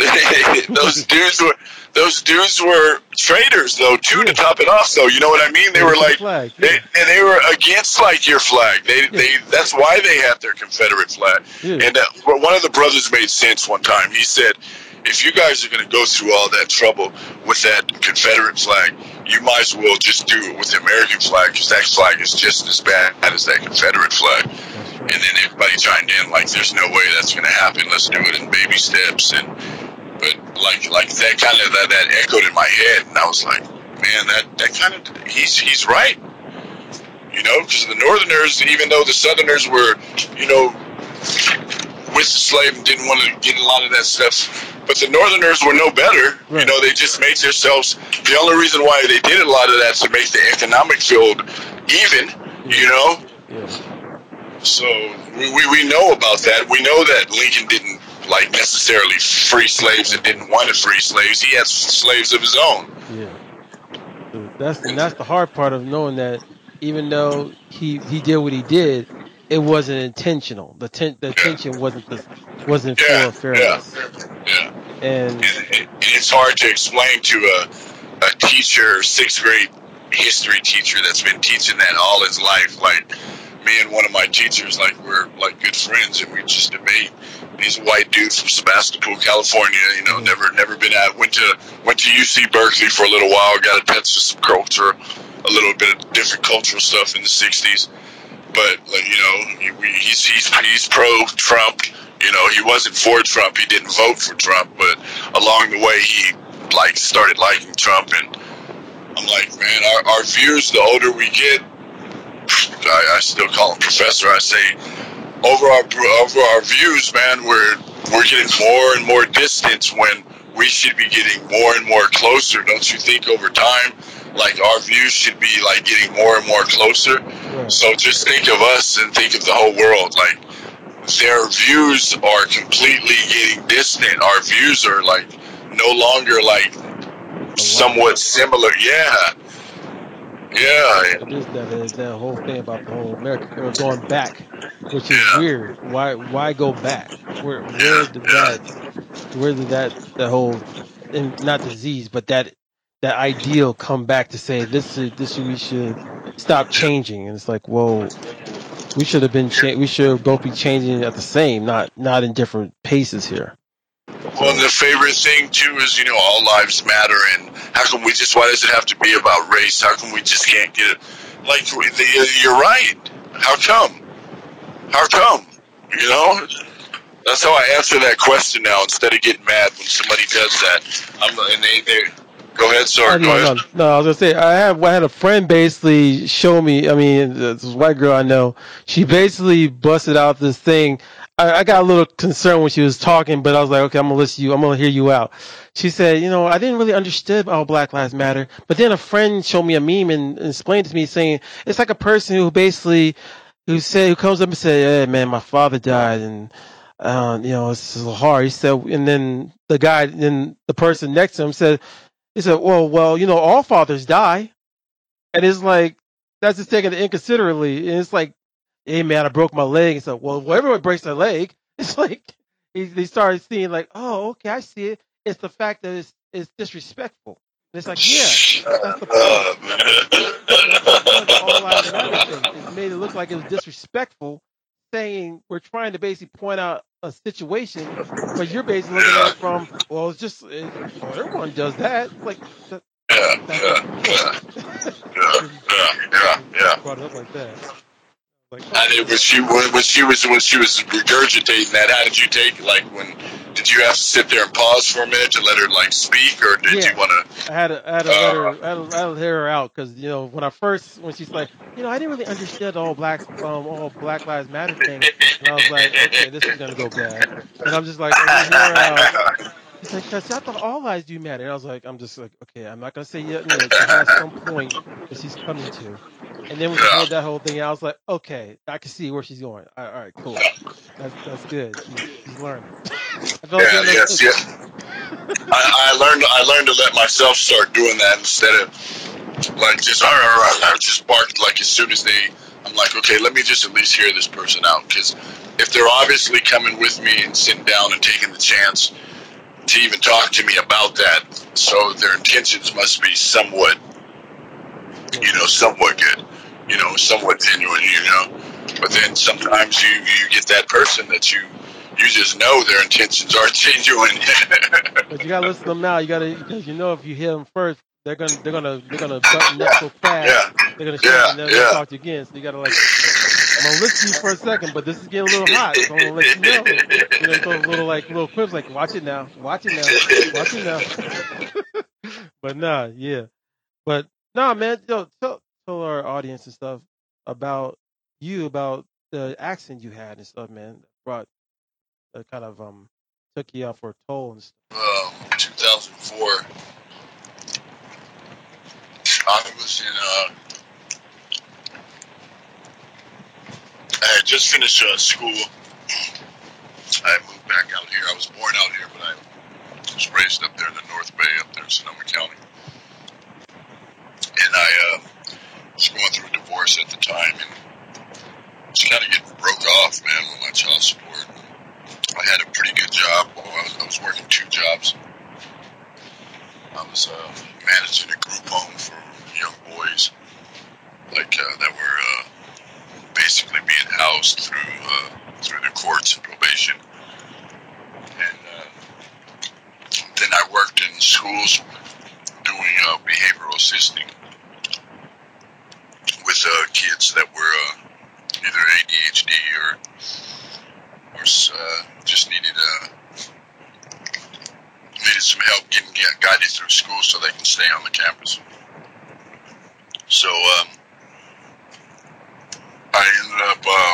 those dudes were. Those dudes were traitors, though, too. Yeah. To top it off, though, you know what I mean? They Yeah, were to the like, flag, they, yeah. and they were against like your flag. They, they. That's why they had their Confederate flag. Yeah. And uh, well, one of the brothers made sense one time. He said, if you guys are going to go through all that trouble with that Confederate flag, you might as well just do it with the American flag, because that flag is just as bad as that Confederate flag. And then everybody chimed in like, there's no way that's going to happen. Let's do it in baby steps. And but like like that kind of that, that echoed in my head, and I was like, man, that that kind of he's he's right. You know, because the Northerners, even though the Southerners were, you know, with the slave and didn't want to get a lot of that stuff, but the Northerners were no better. Right. You know, they just made themselves. The only reason why they did a lot of that is to make the economic field even. You know. Yeah. So we, we, we know about that. We know that Lincoln didn't like necessarily free slaves and didn't want to free slaves. He had slaves of his own. Yeah. So that's and that's the hard part of knowing that even though he he did what he did, it wasn't intentional. The ten, the intention wasn't the, wasn't yeah, for fairness. Yeah. Yeah. And, and, and it's hard to explain to a a teacher, sixth grade history teacher that's been teaching that all his life, like. Me and one of my teachers, like, we're like good friends, and we just debate. And he's a white dude from Sebastopol, California. You know, mm-hmm. never, never been out. Went to went to U C Berkeley for a little while. Got a touch of some culture, a little bit of different cultural stuff in the sixties. But like, you know, he, he's he's he's pro Trump. You know, he wasn't for Trump. He didn't vote for Trump, but along the way, he like started liking Trump. And I'm like, man, our, our views, the older we get. I, I still call him professor. I say, over our over our views, man, we're we're getting more and more distance when we should be getting more and more closer. Don't you think? Over time, like our views should be like getting more and more closer. Yeah. So just think of us and think of the whole world. Like their views are completely getting distant. Our views are like no longer like somewhat similar. Yeah. Yeah, it is that is that whole thing about the whole America or going back, which is yeah. weird. Why why go back? Where where did that where did that the whole not disease but that that ideal come back to say this is this we should stop changing? And it's like, whoa, we should have been cha- we should both be changing at the same, not not in different paces here. Well, the favorite thing, too, is, you know, all lives matter, and how come we just, why does it have to be about race? How come we just can't get it? Like, the, you're right. How come? How come? You know? That's how I answer that question now, instead of getting mad when somebody does that. I'm, and they, they, go ahead, sorry, oh, no, go ahead. No, no, I was going to say, I, have, I had a friend basically show me, I mean, this white girl I know, she basically busted out this thing. I got a little concerned when she was talking, but I was like, okay, I'm gonna listen to you. I'm gonna hear you out. She said, you know, I didn't really understand how Black Lives Matter, but then a friend showed me a meme and, and explained to me saying it's like a person who basically who said who comes up and said, hey man, my father died and uh, you know it's so hard. He said, and then the guy, then the person next to him said, he said, well, well, you know, all fathers die, and it's like that's just taken inconsiderately, and it's like. Hey man, I broke my leg. And so, well, well, everyone breaks their leg. It's like he, they started seeing like, oh, okay, I see it. It's the fact that it's it's disrespectful. And it's like, yeah, that's the point. That's the all lives matter thing. It made it look like it was disrespectful, saying we're trying to basically point out a situation, but you're basically looking at it from, well, it's just it, well, everyone does that. It's like, that, yeah, yeah, yeah, yeah, yeah, yeah, yeah. Brought it up like that. Like, oh. And it was she when, when she was when she was regurgitating that. How did you take it? Like when did you have to sit there and pause for a minute to let her like speak, or did yeah. you want to? I had to, I had to uh, let her, I had to, I had to hear her out because you know when I first when she's like, you know, I didn't really understand the whole black um all Black Lives Matter thing, and I was like, okay, this is gonna go bad, and I'm just like, I hear her out. He's like, cause I thought all lives do matter. And I was like, I'm just like, okay, I'm not gonna say yet. You know, she has some point that she's coming to. And then when she heard that whole thing, I was like, okay, I can see where she's going. All right, all right cool. That's that's good. She's, she's learning. I felt yeah, like yes, yes. I, I learned I learned to let myself start doing that instead of like just just bark like as soon as they. I'm I'm like, okay, let me just at least hear this person out, because if they're obviously coming with me and sitting down and taking the chance to even talk to me about that, so their intentions must be somewhat, you know, somewhat good, you know, somewhat genuine, you know. But then sometimes you, you get that person that you you just know their intentions are genuine. But you gotta listen to them now. You gotta, because you know if you hit them first, they're gonna they're gonna they're gonna button up so fast. Yeah, They're gonna shut up yeah, and never yeah. talk to you again. So you gotta like, I'm gonna listen to you for a second, but this is getting a little hot, so I'm gonna let you know. You know, throw little like little quips like, watch it now, watch it now, watch it now. But nah, yeah. But nah, man, yo, tell tell our audience and stuff about you, about the accent you had and stuff, man. That brought that kind of um took you out for a toll and stuff. Um, two thousand four, I was in. Uh, I had just finished uh, school. I moved back out here. I was born out here, but I was raised up there in the North Bay, up there in Sonoma County. And I uh, was going through a divorce at the time, and was kind of getting broke off, man, with my child support. I had a pretty good job. Well, I was, I was working two jobs. I was uh, managing a group home for young boys, like uh, that were uh, basically being housed through uh, through the courts and probation. And uh, then I worked in schools doing uh, behavioral assisting with uh, kids that were uh, either A D H D or or uh, just needed uh, needed some help getting get guided through school so they can stay on the campus. So um, I ended up uh,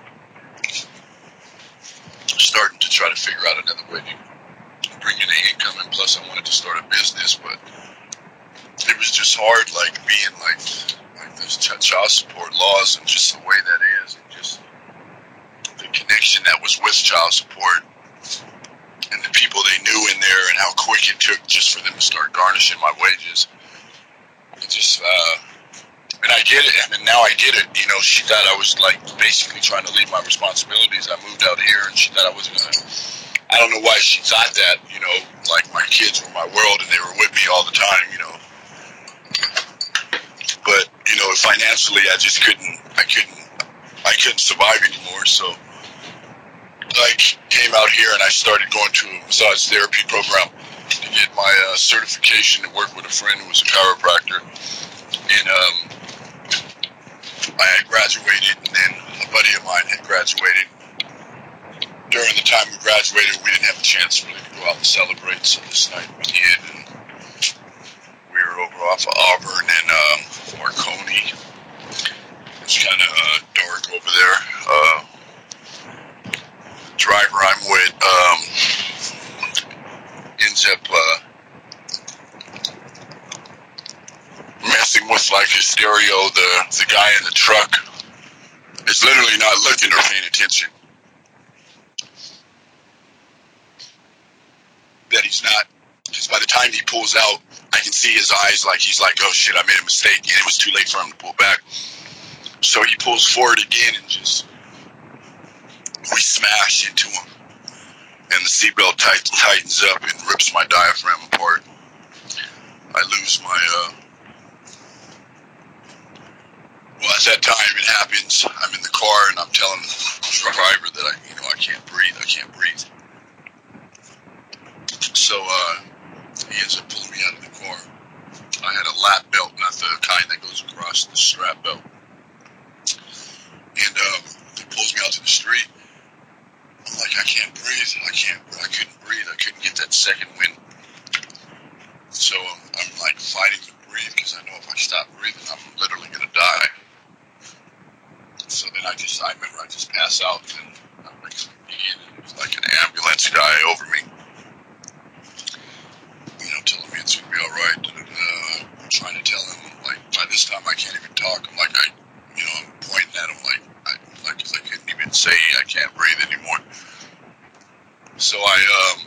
starting to try to figure out another way to bring in the income, and plus I wanted to start a business, but it was just hard, like being like like those child support laws and just the way that is, and just the connection that was with child support and the people they knew in there, and how quick it took just for them to start garnishing my wages. It just, uh, and I get it, and now I get it. You know, she thought I was like basically trying to leave my responsibilities. I moved out here, and she thought I was gonna. I don't know why she thought that. You know, like my kids were my world, and they were with me all the time. You know, but you know, financially, I just couldn't. I couldn't. I couldn't survive anymore. So I came out here, and I started going to a massage therapy program to get my uh, certification to work with a friend who was a chiropractor. And um, I had graduated, and then a buddy of mine had graduated. During the time we graduated, we didn't have a chance really to go out and celebrate, so this night we did. And we were over off of Auburn and um, Marconi. It's kind of uh, dark over there. Uh, driver I'm with um, ends up uh, messing with like his stereo. The the guy in the truck is literally not looking or paying attention. That he's not, because by the time he pulls out, I can see his eyes like he's like, oh shit, I made a mistake, and it was too late for him to pull back. So he pulls forward again, and just we smash into him, and the seatbelt tight, tightens up and rips my diaphragm apart. I lose my uh well, at that time it happens. I'm in the car, and I'm telling the driver that I, you know, I can't breathe. I can't breathe. So uh, he ends up pulling me out of the car. I had a lap belt, not the kind that goes across the strap belt. And um, he pulls me out to the street. I'm like, I can't breathe. I can't. I couldn't breathe. I couldn't get that second wind. So um, I'm like fighting to breathe, because I know if I stop breathing, I'm literally gonna die. So then I just, I remember I just pass out, and I'm like, it was like an ambulance guy over me. You know, telling me it's gonna be all right. Uh, I'm trying to tell him, like, by this time I can't even talk. I'm like, I, you know, I'm pointing at him like, I, like, cause I couldn't even say I can't breathe anymore. So I, um,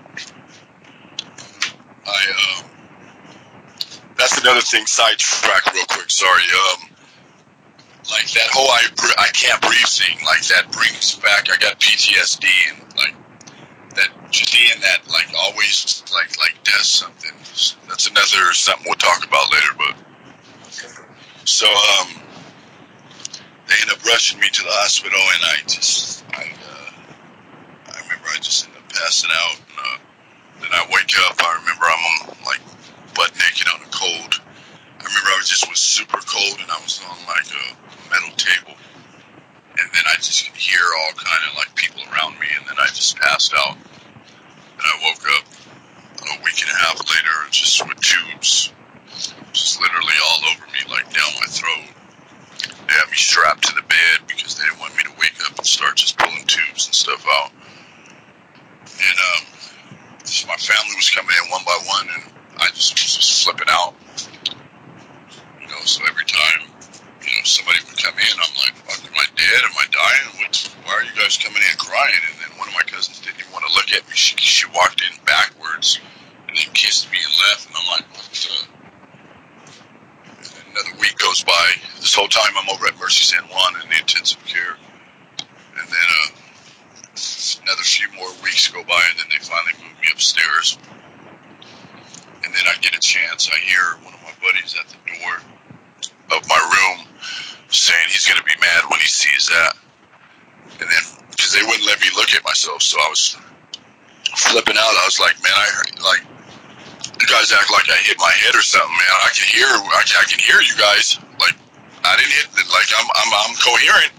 I, um, that's another thing. Sidetrack real quick. Sorry. Um, like that whole I, I can't breathe thing, like that brings back, I got P T S D, and like that, just seeing that, like always, like, like does something. That's another, something we'll talk about later, but, so, um, they end up rushing me to the hospital, and I just, I, uh, I remember I just ended up passing out, and, uh, then I wake up, I remember I'm on, like, butt naked on the cold. I remember I was just was super cold, and I was on like a metal table, and then I just could hear all kind of like people around me, and then I just passed out. And I woke up a week and a half later, just with tubes, just literally all over me, like down my throat. They had me strapped to the bed because they didn't want me to wake up and start just pulling tubes and stuff out. And um, so my family was coming in one by one, and I just was just flipping out. You know, so every time, you know, somebody would come in, I'm like, fuck, am I dead? Am I dying? What's, why are you guys coming in crying? And then one of my cousins didn't even want to look at me. She, she walked in backwards and then kissed me and left. And I'm like, what the? And then another week goes by. This whole time I'm over at Mercy San Juan in the intensive care. And then uh, another few more weeks go by, and then they finally move me upstairs. And then I get a chance. I hear one of my buddies at the door of my room saying he's going to be mad when he sees that. And then, because they wouldn't let me look at myself, so I was flipping out. I was like, man, I heard, like, you guys act like I hit my head or something, man. I can hear, I can, I can hear you guys. Like, I didn't hit, like, I'm, I'm, I'm coherent.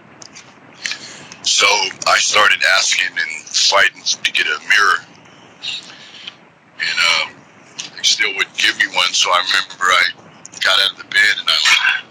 So I started asking and fighting to get a mirror. And, um, they still wouldn't give me one, so I remember I got out of the bed and I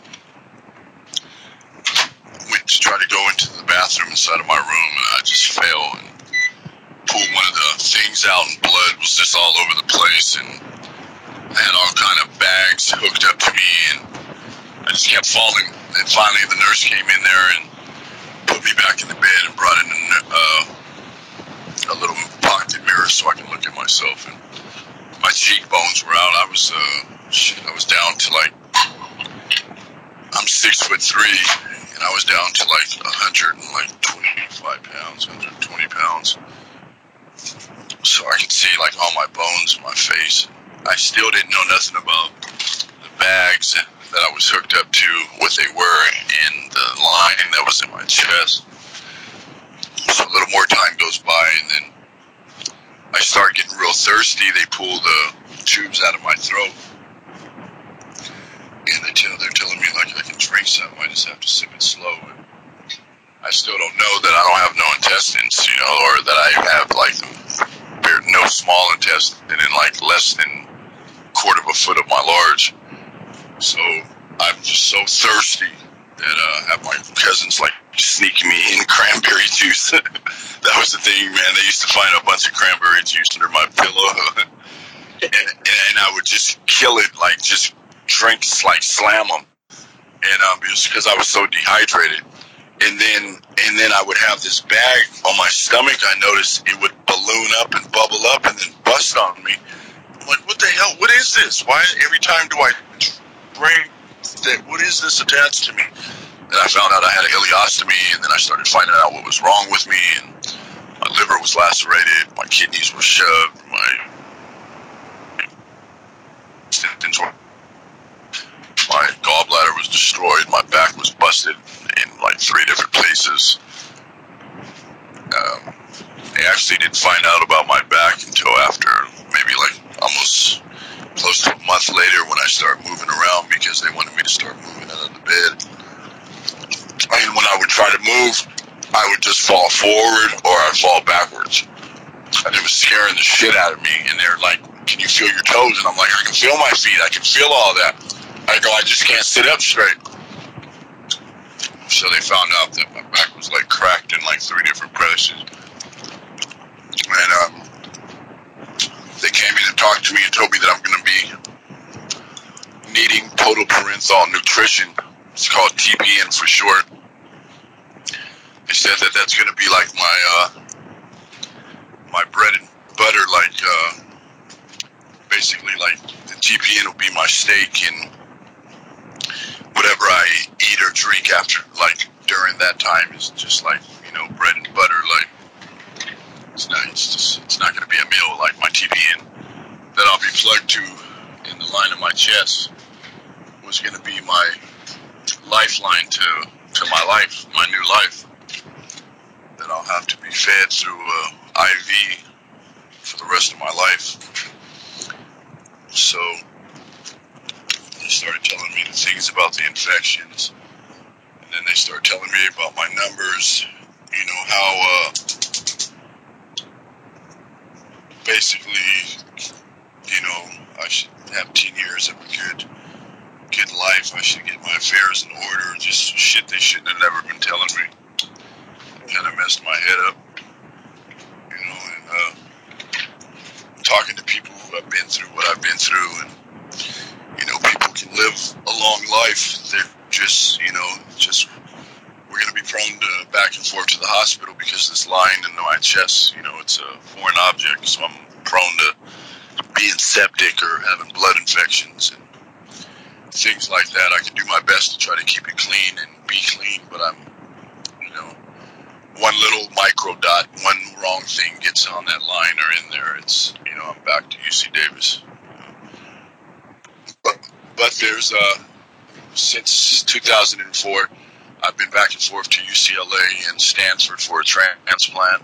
went to try to go into the bathroom inside of my room, and I just fell and pulled one of the things out, and blood was just all over the place, and I had all kind of bags hooked up to me, and I just kept falling. And finally the nurse came in there and put me back in the bed and brought in uh, a little pocket mirror so I can look at myself, and my cheekbones were out. I was uh, I was down to like, I'm six foot three, and I was down to like one hundred twenty-five pounds, one hundred twenty pounds. So I could see like all my bones in my face. I still didn't know nothing about the bags that I was hooked up to, what they were, and the line that was in my chest. So a little more time goes by, and then I start getting real thirsty. They pull the tubes out of my throat, and they tell, they're telling me like I can drink something. I just have to sip it slow. And I still don't know that I don't have no intestines, you know, or that I have like no small intestine and like less than a quarter of a foot of my large. So I'm just so thirsty that uh, I have my cousins like sneaking me in cranberry juice. That was the thing, man. They used to find a bunch of cranberry juice under my pillow, and, and I would just kill it, like just drink, like slam them. And um, it was because I was so dehydrated. And then, and then I would have this bag on my stomach. I noticed it would balloon up and bubble up and then bust on me. I'm like, what the hell? What is this? Why every time do I drink that? What is this attached to me? Then I found out I had an ileostomy, and then I started finding out what was wrong with me, and my liver was lacerated, my kidneys were shoved, my intestines were, my gallbladder was destroyed, my back was busted in like three different places. Um, they actually didn't find out about my back until after maybe like almost close to a month later when I started moving around, because they wanted me to start moving out of the bed. And when I would try to move, I would just fall forward or I'd fall backwards. And it was scaring the shit out of me. And they're like, can you feel your toes? And I'm like, I can feel my feet. I can feel all that. I go, I just can't sit up straight. So they found out that my back was like cracked in like three different places. And um, they came in and talked to me and told me that I'm going to be needing total parenthal nutrition. It's called T P N for short. They said that that's going to be like my uh, my bread and butter, like uh, basically like the T P N will be my steak, and whatever I eat or drink after, like during that time, is just like, you know, bread and butter. Like it's not, it's just, it's not going to be a meal. Like my T V in that I'll be plugged to in the line of my chest was going to be my lifeline to to my life, my new life. That I'll have to be fed through a I V for the rest of my life. So they started telling me the things about the infections, and then they started telling me about my numbers, you know, how uh, basically, you know, I should have ten years of a good, good life. I should get my affairs in order, just shit they shouldn't have never been telling me. Kind of messed my head up, you know, and uh, talking to people who have been through what I've been through, and you know, people can live a long life. They're just, you know, just we're going to be prone to back and forth to the hospital because this line in my chest, you know, it's a foreign object, so I'm prone to being septic or having blood infections and things like that. I can do my best to try to keep it clean and be clean, but I'm, you know, one little micro dot, one wrong thing gets on that line or in there, it's, you know, I'm back to U C Davis. But, but there's, uh, since two thousand four, I've been back and forth to U C L A and Stanford for a transplant.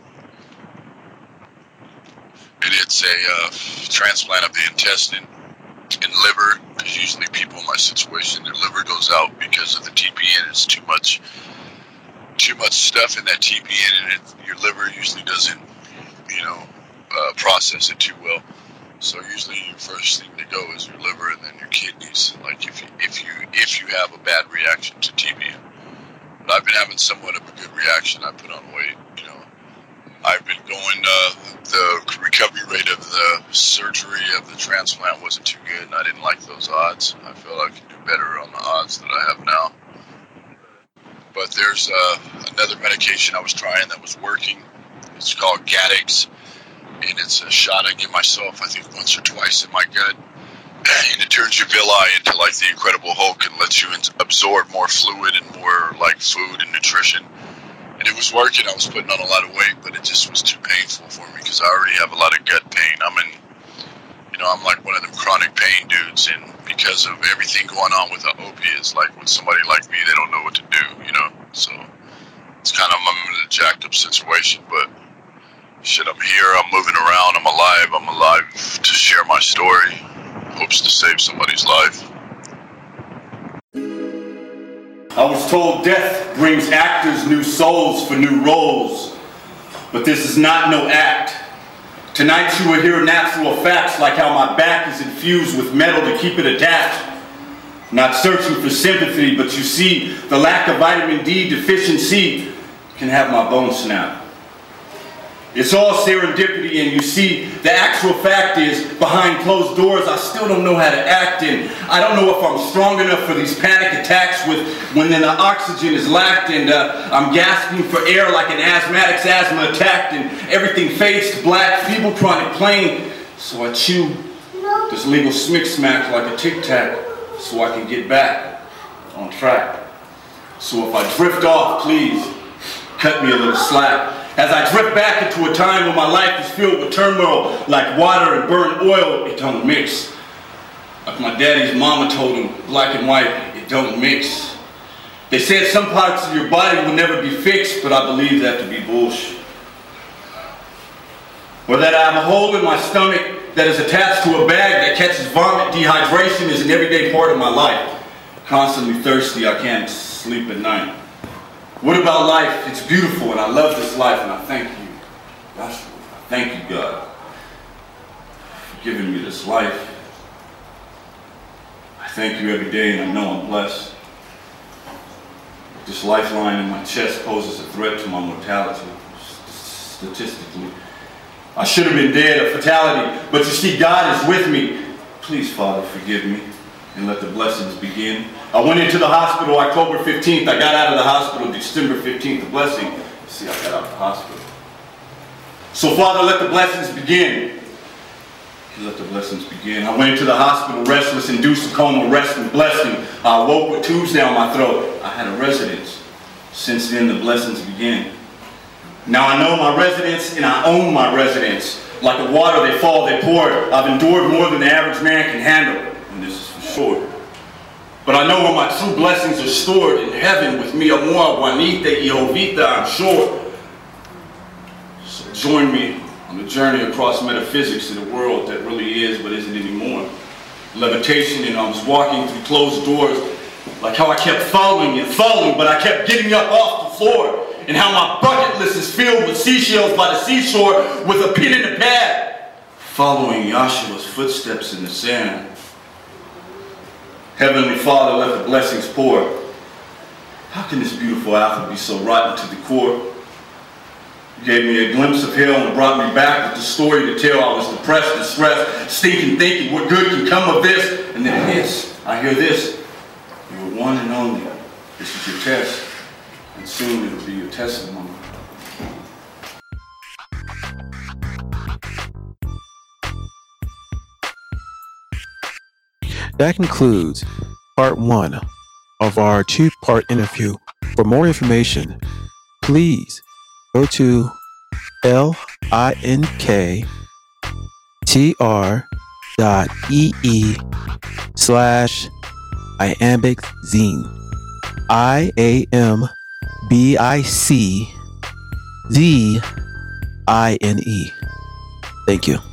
And it's a uh, transplant of the intestine and liver, because usually people in my situation, their liver goes out because of the T P N. It's too much too much stuff in that T P N, and it, your liver usually doesn't, you know, uh, process it too well. So usually your first thing to go is your liver and then your kidneys. Like if you if you if you have a bad reaction to T P N. But I've been having somewhat of a good reaction. I put on weight, you know. I've been going. Uh, the recovery rate of the surgery of the transplant wasn't too good, and I didn't like those odds. I felt I could do better on the odds that I have now. But there's uh, another medication I was trying that was working. It's called Gattex, and it's a shot I give myself, I think, once or twice in my gut. And it turns your villi into like the Incredible Hulk and lets you absorb more fluid and more like food and nutrition. And it was working. I was putting on a lot of weight, but it just was too painful for me because I already have a lot of gut pain. I'm in, you know, I'm like one of them chronic pain dudes, and because of everything going on with the opiates, like with somebody like me, they don't know what to do, you know. So it's kind of, I'm in a jacked up situation, but shit, I'm here, I'm moving around, I'm alive, I'm alive to share my story. Hopes to save somebody's life. I was told death brings actors new souls for new roles, but this is not no act. Tonight you will hear natural facts like how my back is infused with metal to keep it attached. Not searching for sympathy, but you see the lack of vitamin D deficiency can have my bones snap. It's all serendipity, and you see, the actual fact is, behind closed doors, I still don't know how to act, and I don't know if I'm strong enough for these panic attacks with when the oxygen is lacked, and uh, I'm gasping for air like an asthmatic's asthma attacked, and everything fades to black, feeble chronic pain. So I chew this legal smick smack like a tic tac, so I can get back on track. So if I drift off, please cut me a little slack. As I drift back into a time when my life is filled with turmoil, like water and burnt oil, it don't mix. Like my daddy's mama told him, black and white, it don't mix. They said some parts of your body will never be fixed, but I believe that to be bullshit. Or that I have a hole in my stomach that is attached to a bag that catches vomit. Dehydration is an everyday part of my life. Constantly thirsty, I can't sleep at night. What about life? It's beautiful, and I love this life, and I thank you. Gosh, thank you, God, for giving me this life. I thank you every day, and I know I'm blessed. This lifeline in my chest poses a threat to my mortality, statistically. I should have been dead, a fatality, but you see, God is with me. Please, Father, forgive me, and let the blessings begin. I went into the hospital October fifteenth. I got out of the hospital December fifteenth. The blessing, see, I got out of the hospital. So, Father, let the blessings begin. He let the blessings begin. I went into the hospital restless, induced a coma, rest and blessing. I woke with tubes down my throat. I had a residence. Since then, the blessings began. Now I know my residence and I own my residence. Like the water, they fall, they pour. I've endured more than the average man can handle, and this is for sure. But I know where my true blessings are stored in heaven with mi amor, Juanita y Jovita, I'm sure. So join me on the journey across metaphysics in a world that really is but isn't anymore. Levitation, and I was walking through closed doors, like how I kept following and following, but I kept getting up off the floor. And how my bucket list is filled with seashells by the seashore with a pen and a pad, following Yahshua's footsteps in the sand. Heavenly Father, let the blessings pour. How can this beautiful alpha be so rotten to the core? You gave me a glimpse of hell and brought me back with the story to tell. I was depressed, distressed, stinking, thinking, what good can come of this? And then this, I hear this. You were one and only. This is your test. And soon it'll be your testimony. That concludes part one of our two-part interview. For more information, please go to linktr dot ee slash iambic zine. I A M B I C Z I N E. Thank you.